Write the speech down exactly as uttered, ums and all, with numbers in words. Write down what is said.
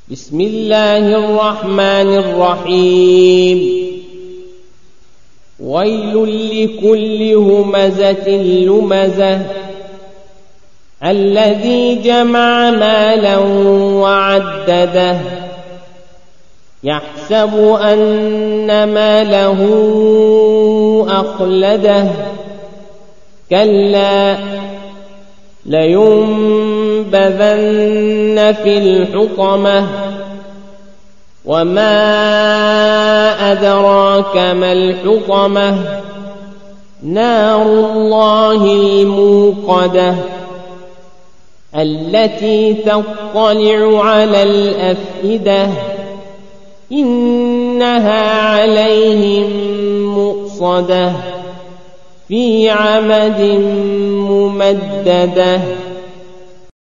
بسم الله الرحمن الرحيم ويل لكل همزة لمزة الذي جمع مالا وعدده يحسب أن ماله أخلده كلا لينبذن في الحطمة وما أدراك ما الحطمة نار الله الموقدة التي تطلع على الأفئدة إنها عليهم مؤصدة في عمد ممددة.